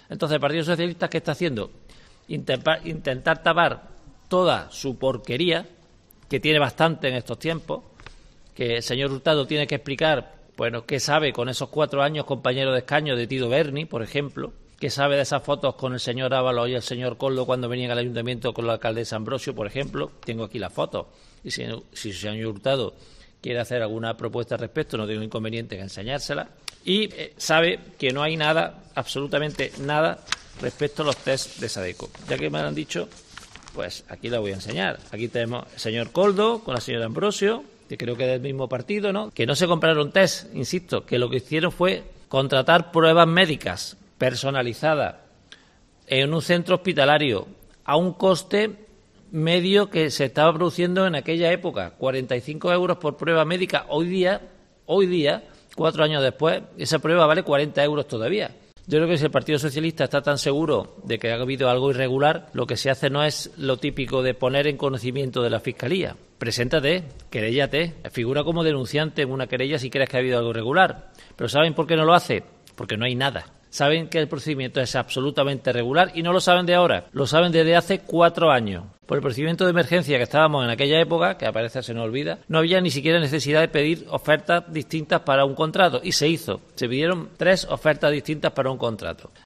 Entonces, el Partido Socialista, ¿qué está haciendo? Intentar tapar toda su porquería, que tiene bastante en estos tiempos, que el señor Hurtado tiene que explicar, bueno, qué sabe con esos 4 años compañero de escaño de Tito Berni, por ejemplo, qué sabe de esas fotos con el señor Ábalos y el señor Coldo cuando venían al ayuntamiento con la alcaldesa Ambrosio, por ejemplo. Tengo aquí las fotos. Y si el señor Hurtado quiere hacer alguna propuesta al respecto, no tengo inconveniente en enseñársela. Y sabe que no hay nada, absolutamente nada, respecto a los test de Sadeco. Ya que me lo han dicho, pues aquí la voy a enseñar. Aquí tenemos al señor Coldo con la señora Ambrosio, que creo que es del mismo partido, ¿no? Que no se compraron test, insisto, que lo que hicieron fue contratar pruebas médicas personalizadas en un centro hospitalario a un coste medio que se estaba produciendo en aquella época, 45 euros por prueba médica. Hoy día, 4 años después, esa prueba vale 40 euros todavía. Yo creo que si el Partido Socialista está tan seguro de que ha habido algo irregular, lo que se hace no es lo típico de poner en conocimiento de la Fiscalía. Preséntate, queréllate, figura como denunciante en una querella si crees que ha habido algo irregular. Pero ¿saben por qué no lo hace? Porque no hay nada. Saben que el procedimiento es absolutamente regular y no lo saben de ahora, lo saben desde hace 4 años. Por el procedimiento de emergencia que estábamos en aquella época, que a veces se nos olvida, no había ni siquiera necesidad de pedir ofertas distintas para un contrato y se hizo. Se pidieron 3 ofertas distintas para un contrato.